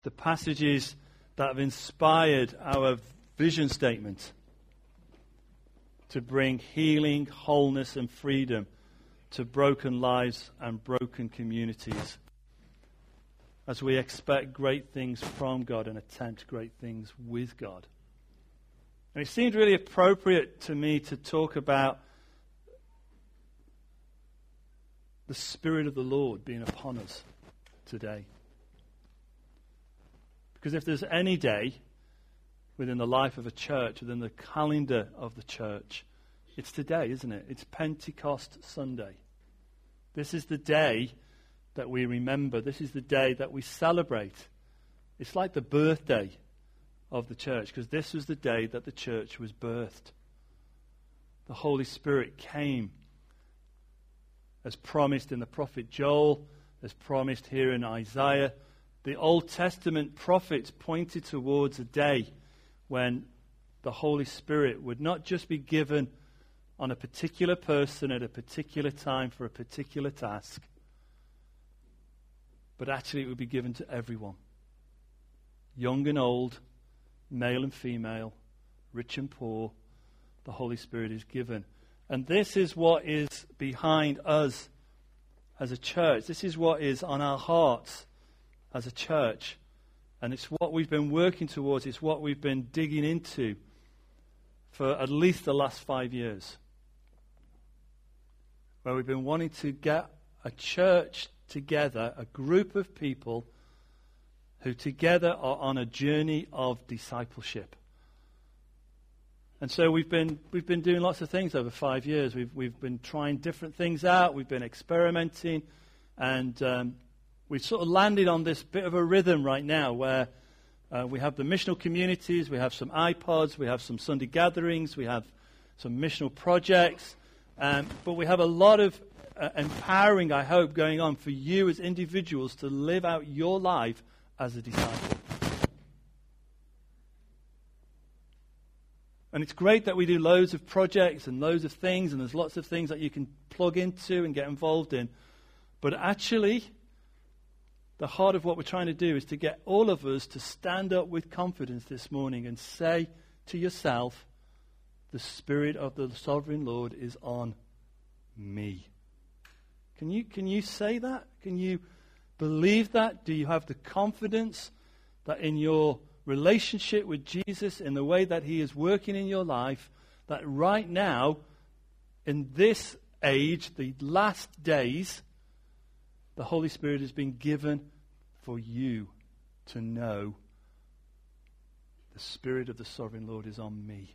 the passages that have inspired our vision statement to bring healing, wholeness, and freedom to broken lives and broken communities, as we expect great things from God and attempt great things with God. And it seemed really appropriate to me to talk about the Spirit of the Lord being upon us today. Because if there's any day within the life of a church, within the calendar of the church, it's today, isn't it? It's Pentecost Sunday. This is the day that we remember. This is the day that we celebrate. It's like the birthday of the church, because this was the day that the church was birthed. The Holy Spirit came as promised in the prophet Joel, as promised here in Isaiah. The Old Testament prophets pointed towards a day when the Holy Spirit would not just be given on a particular person at a particular time for a particular task, but actually it would be given to everyone. Young and old, male and female, rich and poor, the Holy Spirit is given. And this is what is behind us as a church. This is what is on our hearts as a church. And it's what we've been working towards. It's what we've been digging into for at least the last 5 years. Where we've been wanting to get a church together, a group of people who together are on a journey of discipleship. And so we've been doing lots of things over 5 years. We've been trying different things out. We've been experimenting, and we've sort of landed on this bit of a rhythm right now where we have the missional communities, we have some iPods, we have some Sunday gatherings, we have some missional projects, but we have a lot of empowering, I hope, going on for you as individuals to live out your life as a disciple. And it's great that we do loads of projects and loads of things, and there's lots of things that you can plug into and get involved in. But actually, the heart of what we're trying to do is to get all of us to stand up with confidence this morning and say to yourself, the Spirit of the Sovereign Lord is on me. Can you say that? Can you believe that? Do you have the confidence that in your relationship with Jesus, in the way that He is working in your life, that right now, in this age, the last days, the Holy Spirit has been given for you to know the Spirit of the Sovereign Lord is on me.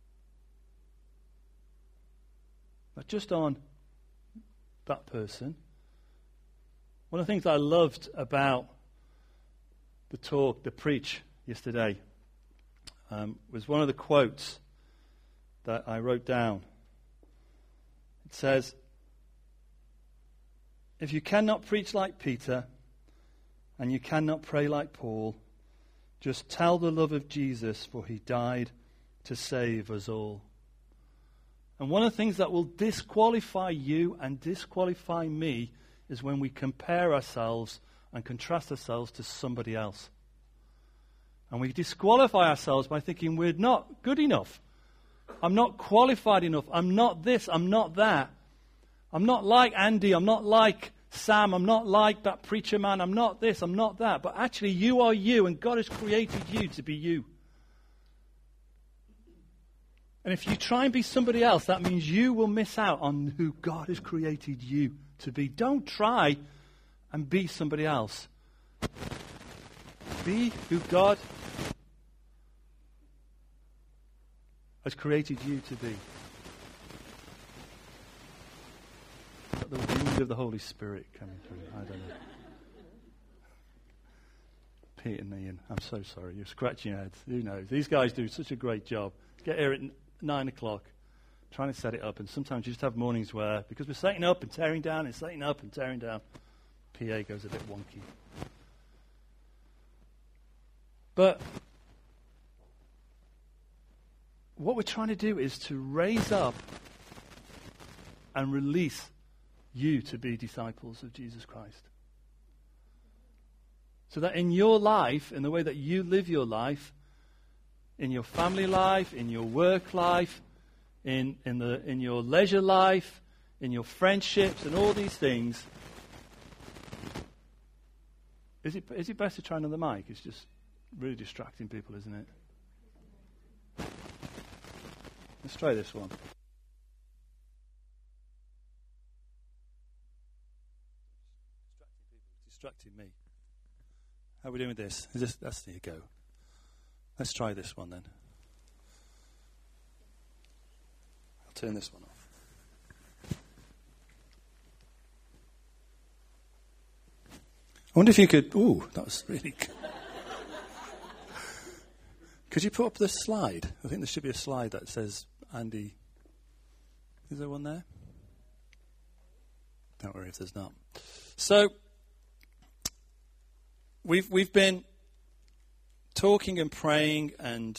Not just on that person. One of the things I loved about the preach yesterday was one of the quotes that I wrote down. It says, if you cannot preach like Peter and you cannot pray like Paul, just tell the love of Jesus, for He died to save us all. And one of the things that will disqualify you and disqualify me is when we compare ourselves and contrast ourselves to somebody else. And we disqualify ourselves by thinking we're not good enough. I'm not qualified enough. I'm not this. I'm not that. I'm not like Andy. I'm not like Sam. I'm not like that preacher man. I'm not this. I'm not that. But actually you are you, and God has created you to be you. And if you try and be somebody else, that means you will miss out on who God has created you to be. Don't try and be somebody else. Be who God has created you to be. Got the wind of the Holy Spirit coming through. I don't know. Pete and Ian, I'm so sorry. You're scratching your heads. Who knows? These guys do such a great job. Get here at 9 o'clock, trying to set it up, and sometimes you just have mornings where, because we're setting up and tearing down and setting up and tearing down, PA goes a bit wonky. But what we're trying to do is to raise up and release you to be disciples of Jesus Christ. So that in your life, in the way that you live your life, in your family life, in your work life, in your leisure life, in your friendships and all these things. Is it best to try another mic? It's just really distracting people, isn't it? Let's try this one. Distracting me. How are we doing with this? That's there you go. Let's try this one then. I'll turn this one off. I wonder if you could... Ooh, that was really good. Could you put up the slide? I think there should be a slide that says Andy. Is there one there? Don't worry if there's not. So, we've been talking and praying, and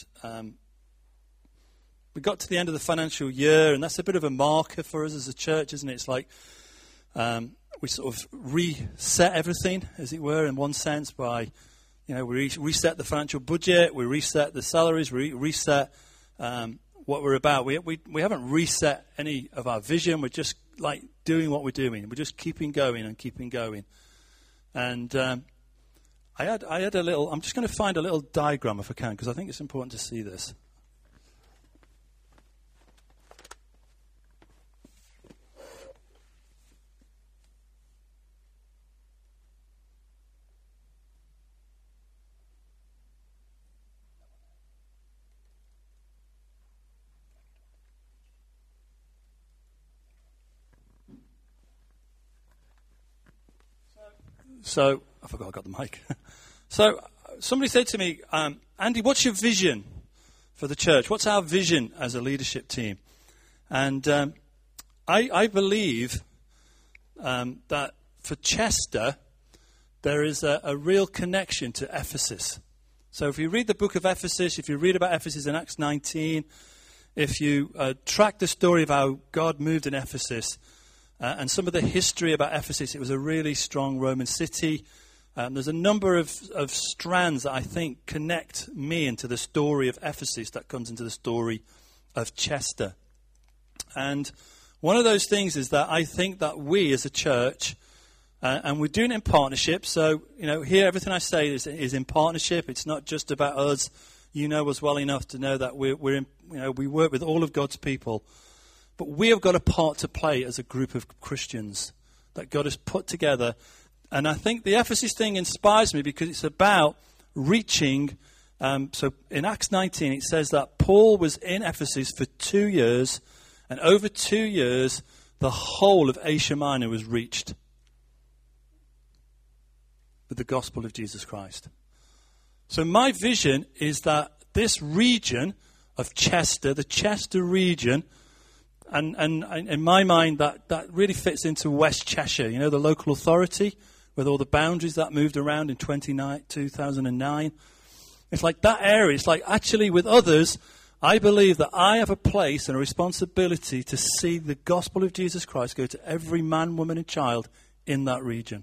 we got to the end of the financial year, and that's a bit of a marker for us as a church, isn't it? It's like we sort of reset everything, as it were, in one sense, by, we reset the financial budget, we reset the salaries, we reset what we're about. We haven't reset any of our vision. We're just like doing what we're doing. We're just keeping going and keeping going. And I had a little. I'm just going to find a little diagram if I can, because I think it's important to see this. So, I forgot I got the mic. So, somebody said to me, Andy, what's your vision for the church? What's our vision as a leadership team? And I believe that for Chester, there is a real connection to Ephesus. So if you read the book of Ephesus, if you read about Ephesus in Acts 19, if you track the story of how God moved in Ephesus, and some of the history about Ephesus, it was a really strong Roman city. There's a number of strands that I think connect me into the story of Ephesus that comes into the story of Chester. And one of those things is that I think that we as a church, and we're doing it in partnership. So, here everything I say is in partnership. It's not just about us. You know us well enough to know that we work with all of God's people. But we have got a part to play as a group of Christians that God has put together. And I think the Ephesus thing inspires me because it's about reaching. So in Acts 19, it says that Paul was in Ephesus for 2 years. And over 2 years, the whole of Asia Minor was reached with the gospel of Jesus Christ. So my vision is that this region of Chester, the Chester region, and in my mind, that really fits into West Cheshire, the local authority with all the boundaries that moved around in 2009. It's like that area. It's like actually with others, I believe that I have a place and a responsibility to see the gospel of Jesus Christ go to every man, woman, and child in that region.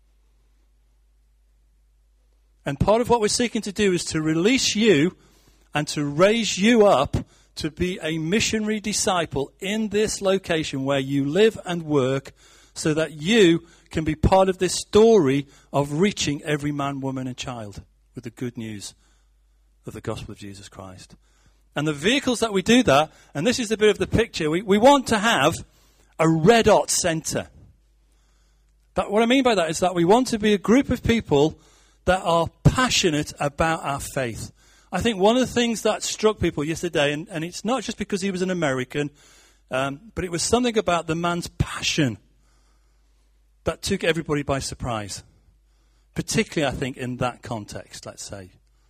And part of what we're seeking to do is to release you and to raise you up to be a missionary disciple in this location where you live and work, so that you can be part of this story of reaching every man, woman, and child with the good news of the gospel of Jesus Christ. And the vehicles that we do that, and this is a bit of the picture, we want to have a red hot centre. What I mean by that is that we want to be a group of people that are passionate about our faith. I think one of the things that struck people yesterday, and it's not just because he was an American, but it was something about the man's passion that took everybody by surprise. Particularly, I think, in that context, let's say.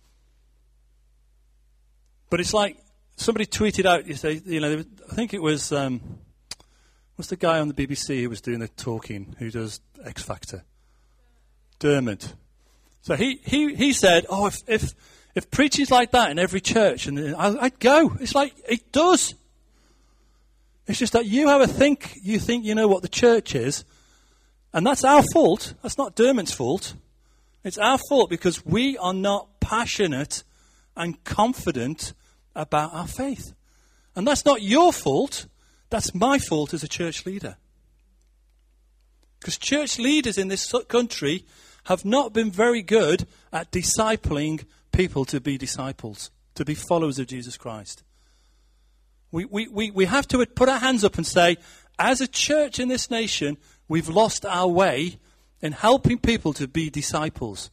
But it's like somebody tweeted out, I think it was, what's the guy on the BBC who was doing the talking, who does X Factor? Dermot. So he said, if preaching's like that in every church, and I'd go. It's like, it does. It's just that you think you know what the church is, and that's our fault. That's not Dermot's fault. It's our fault because we are not passionate and confident about our faith. And that's not your fault. That's my fault as a church leader. Because church leaders in this country have not been very good at discipling people to be disciples, to be followers of Jesus Christ. We have to put our hands up and say, as a church in this nation, we've lost our way in helping people to be disciples.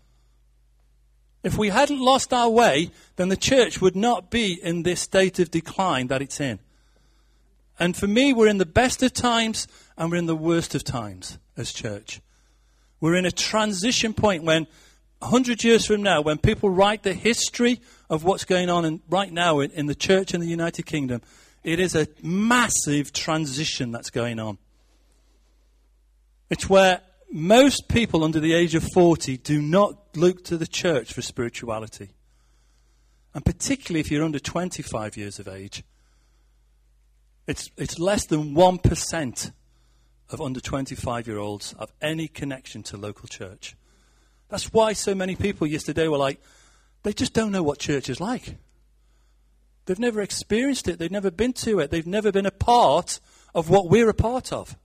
If we hadn't lost our way, then the church would not be in this state of decline that it's in. And for me, we're in the best of times and we're in the worst of times as church. We're in a transition point when 100 years from now, when people write the history of what's going on right now in the church in the United Kingdom, it is a massive transition that's going on. It's where most people under the age of 40 do not look to the church for spirituality. And particularly if you're under 25 years of age, it's less than 1% of under 25-year-olds have any connection to local church. That's why so many people yesterday were like, they just don't know what church is like. They've never experienced it. They've never been to it. They've never been a part of what we're a part of.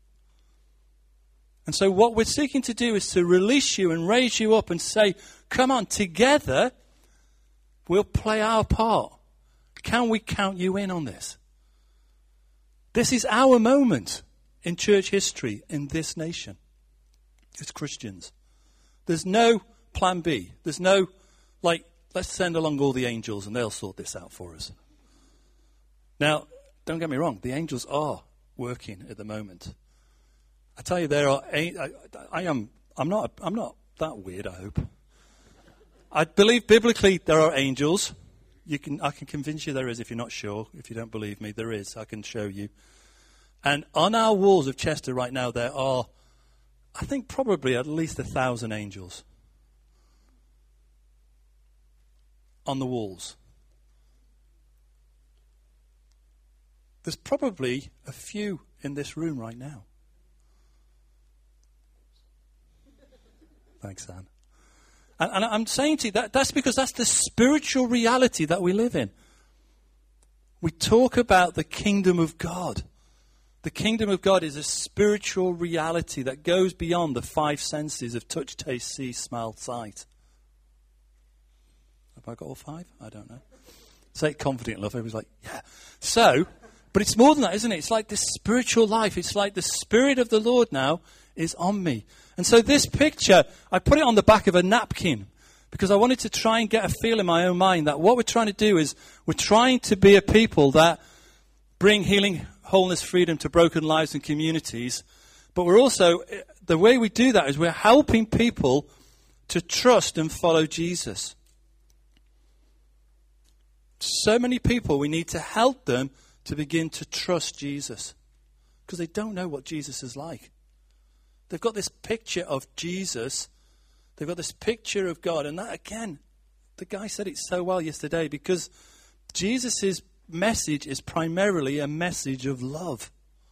And so what we're seeking to do is to release you and raise you up and say, come on, together, we'll play our part. Can we count you in on this? This is our moment in church history in this nation. As Christians. There's no plan B. There's no, let's send along all the angels and they'll sort this out for us. Now, don't get me wrong. The angels are working at the moment. I tell you, there are. I'm not that weird. I hope. I believe biblically there are angels. I can convince you there is if you're not sure. If you don't believe me, there is. I can show you. And on our walls of Chester right now, there are, I think, probably at least 1,000 angels on the walls. There's probably a few in this room right now. Thanks, Anne. And I'm saying to you, that's because that's the spiritual reality that we live in. We talk about the kingdom of God. The kingdom of God is a spiritual reality that goes beyond the 5 senses of touch, taste, see, smell, sight. Have I got all 5? I don't know. Say it confident enough. Everybody's like, yeah. So, but it's more than that, isn't it? It's like this spiritual life. It's like the Spirit of the Lord now is on me. And so this picture, I put it on the back of a napkin because I wanted to try and get a feel in my own mind that what we're trying to do is we're trying to be a people that bring healing, wholeness, freedom to broken lives and communities. But we're also, the way we do that is we're helping people to trust and follow Jesus. So many people, we need to help them to begin to trust Jesus because they don't know what Jesus is like. They've got this picture of Jesus. They've got this picture of God. And that, again, the guy said it so well yesterday because Jesus' message is primarily a message of love.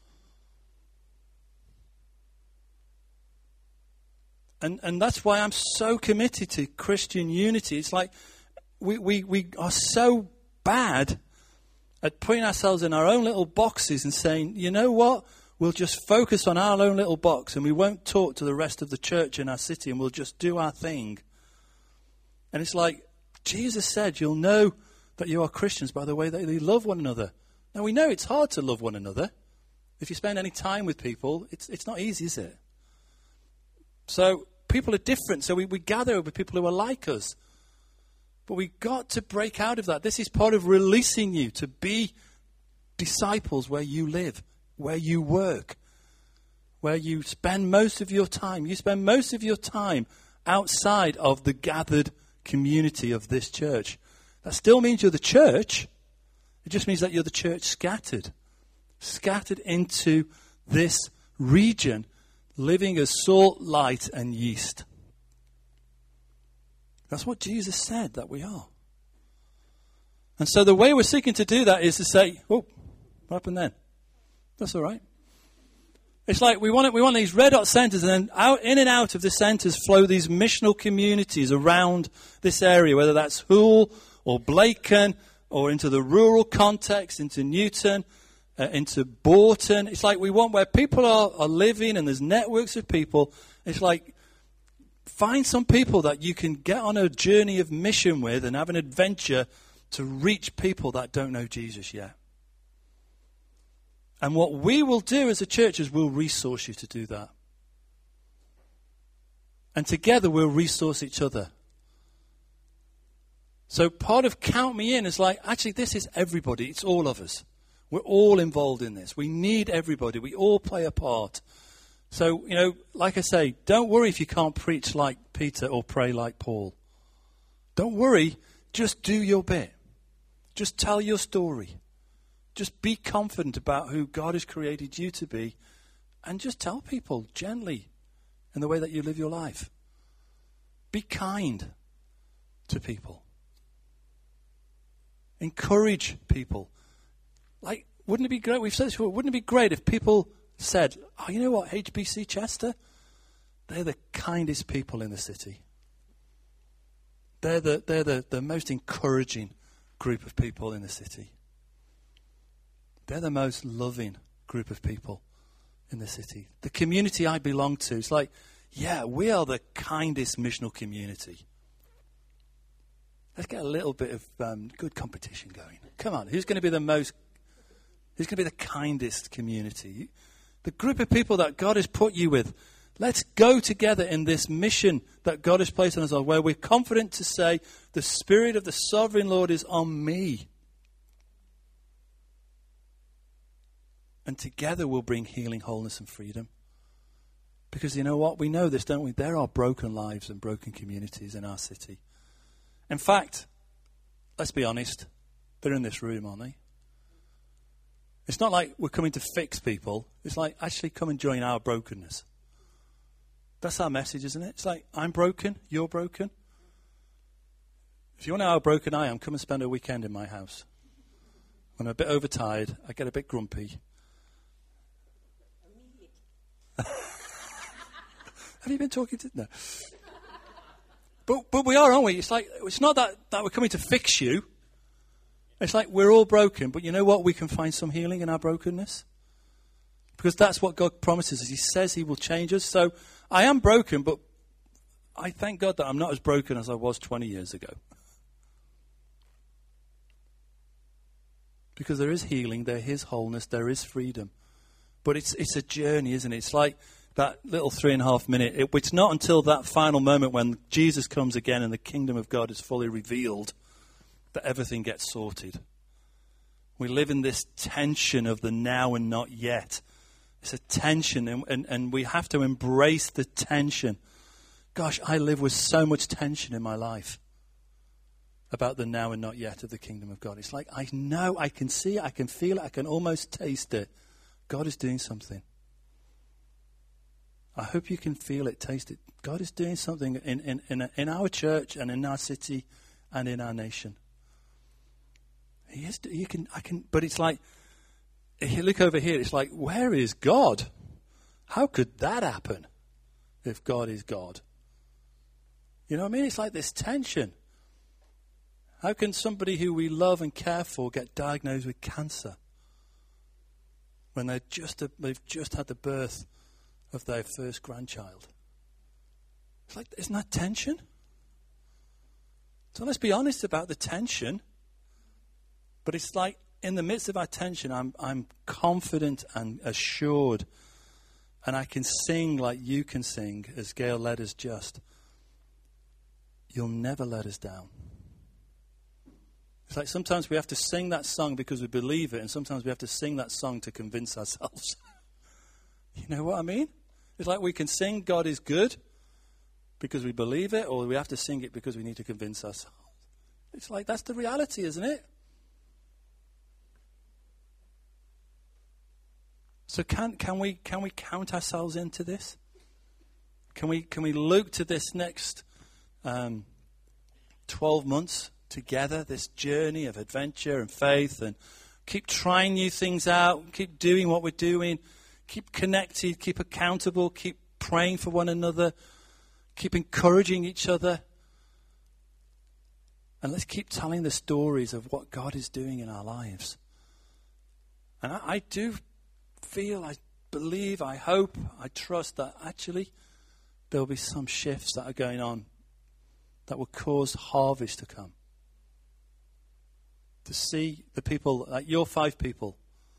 And that's why I'm so committed to Christian unity. It's like we are so bad at putting ourselves in our own little boxes and saying, you know what? We'll just focus on our own little box and we won't talk to the rest of the church in our city and we'll just do our thing. And it's like Jesus said, you'll know that you are Christians by the way that you love one another. Now we know it's hard to love one another. If you spend any time with people, it's not easy, is it? So people are different. So we gather with people who are like us. But we've got to break out of that. This is part of releasing you to be disciples where you live, where you work, where you spend most of your time. You spend most of your time outside of the gathered community of this church. That still means you're the church. It just means that you're the church scattered into this region, living as salt, light, and yeast. That's what Jesus said that we are. And so the way we're seeking to do that is to say, oh, what happened then? That's all right. It's like we want these red hot centres, and then in and out of the centres flow these missional communities around this area, whether that's Hull or Blacon or into the rural context, into Newton, into Bourton. It's like we want where people are living and there's networks of people. It's like find some people that you can get on a journey of mission with and have an adventure to reach people that don't know Jesus yet. And what we will do as a church is we'll resource you to do that. And together we'll resource each other. So part of Count Me In is like, actually this is everybody. It's all of us. We're all involved in this. We need everybody. We all play a part. So, like I say, don't worry if you can't preach like Peter or pray like Paul. Don't worry. Just do your bit. Just tell your story. Just be confident about who God has created you to be, and just tell people gently in the way that you live your life. Be kind to people. Encourage people. Like, wouldn't it be great? We've said this before. Wouldn't it be great if people said, "Oh, you know what, HBC Chester? They're the kindest people in the city. They're the most encouraging group of people in the city. They're the most loving group of people in the city. The community I belong to, it's like, yeah, we are the kindest missional community. Let's get a little bit of good competition going. Come on, who's going to be the kindest community? The group of people that God has put you with, let's go together in this mission that God has placed on us, where we're confident to say, the Spirit of the Sovereign Lord is on me. And together we'll bring healing, wholeness, and freedom. Because you know what? We know this, don't we? There are broken lives and broken communities in our city. In fact, let's be honest, they're in this room, aren't they? It's not like we're coming to fix people. It's like, actually come and join our brokenness. That's our message, isn't it? It's like, I'm broken, you're broken. If you want to know how broken I am, come and spend a weekend in my house. When I'm a bit overtired, I get a bit grumpy. Have you been talking to... No. But we are, aren't we? It's like, it's not that we're coming to fix you. It's like we're all broken, but you know what? We can find some healing in our brokenness. Because that's what God promises us. He says he will change us. So I am broken, but I thank God that I'm not as broken as I was 20 years ago. Because there is healing, there is wholeness, there is freedom. But it's a journey, isn't it? It's like that little 3.5 minute. It's not until that final moment when Jesus comes again and the kingdom of God is fully revealed that everything gets sorted. We live in this tension of the now and not yet. It's a tension, and we have to embrace the tension. Gosh, I live with so much tension in my life about the now and not yet of the kingdom of God. It's like, I know, I can see it, I can feel it, I can almost taste it. God is doing something. I hope you can feel it, taste it. God is doing something in our church and in our city and in our nation. He is. But it's like, if you look over here, it's like, where is God? How could that happen if God is God? You know what I mean? It's like this tension. How can somebody who we love and care for get diagnosed with cancer when they've just had the birth of their first grandchild? It's like, isn't that tension? So let's be honest about the tension. But it's like, in the midst of our tension, I'm confident and assured, and I can sing like you can sing, as Gail led us just. You'll never let us down. It's like sometimes we have to sing that song because we believe it, and sometimes we have to sing that song to convince ourselves. You know what I mean? It's like we can sing God is good because we believe it, or we have to sing it because we need to convince ourselves. It's like, that's the reality, isn't it? So can we count ourselves into this? Can we look to this next 12 months together, this journey of adventure and faith, and keep trying new things out, keep doing what we're doing, keep connected, keep accountable, keep praying for one another, keep encouraging each other. And let's keep telling the stories of what God is doing in our lives. And I do feel, I believe, I hope, I trust that actually there will be some shifts that are going on that will cause harvest to come. To see the people, like your 5 people.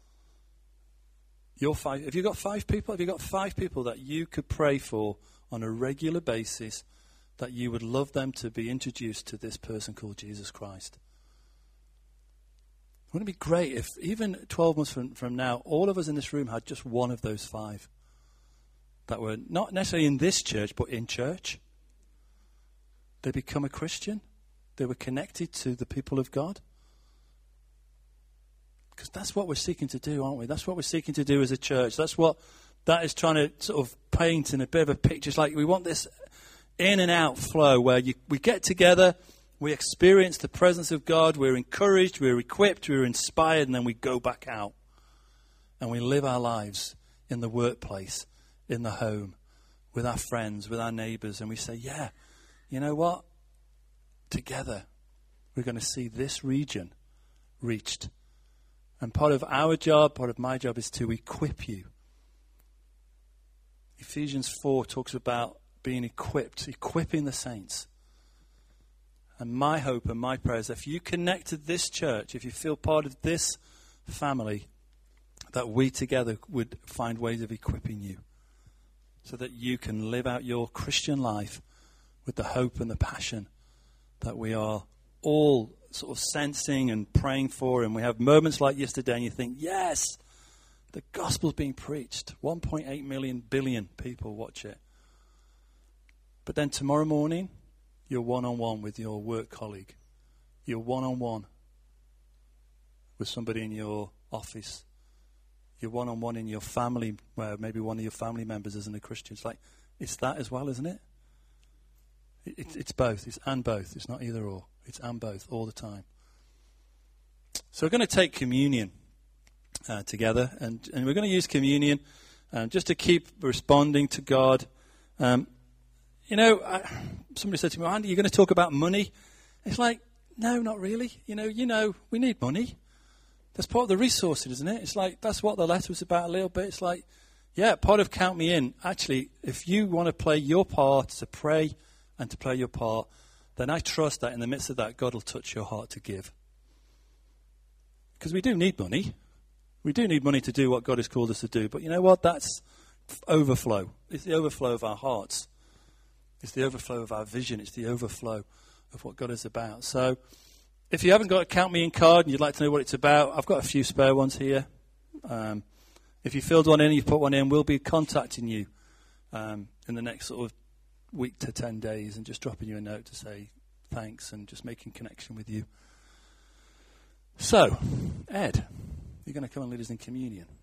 Have you got 5 people? Have you got 5 people that you could pray for on a regular basis, that you would love them to be introduced to this person called Jesus Christ? Wouldn't it be great if even 12 months from now, all of us in this room had just one of those 5 that were not necessarily in this church, but in church? They become a Christian. They were connected to the people of God. Because that's what we're seeking to do, aren't we? That's what we're seeking to do as a church. That's what that is trying to sort of paint in a bit of a picture. It's like we want this in and out flow where we get together, we experience the presence of God, we're encouraged, we're equipped, we're inspired, and then we go back out. And we live our lives in the workplace, in the home, with our friends, with our neighbours. And we say, yeah, you know what? Together, we're going to see this region reached. And part of our job, part of my job is to equip you. Ephesians 4 talks about being equipped, equipping the saints. And my hope and my prayer is that if you connect to this church, if you feel part of this family, that we together would find ways of equipping you so that you can live out your Christian life with the hope and the passion that we are all sort of sensing and praying for. And we have moments like yesterday and you think, yes, the gospel's being preached. 1.8 billion people watch it. But then tomorrow morning, you're one-on-one with your work colleague. You're one-on-one with somebody in your office. You're one-on-one in your family, where maybe one of your family members isn't a Christian. It's that as well, isn't it? It's both. It's and both. It's not either or. It's and both all the time. So we're going to take communion together, and we're going to use communion just to keep responding to God. Somebody said to me, Andy, you're going to talk about money? It's like, no, not really. We need money. That's part of the resources, isn't it? It's like, that's what the letter was about a little bit. It's like, yeah, part of Count Me In. Actually, if you want to play your part, to pray and to play your part, then I trust that in the midst of that, God will touch your heart to give. Because we do need money. We do need money to do what God has called us to do. But you know what? That's overflow. It's the overflow of our hearts. It's the overflow of our vision. It's the overflow of what God is about. So if you haven't got a Count Me In card and you'd like to know what it's about, I've got a few spare ones here. If you filled one in and you put one in, we'll be contacting you in the next sort of week to 10 days and just dropping you a note to say thanks and just making connection with you. So, Ed, you're going to come and lead us in communion.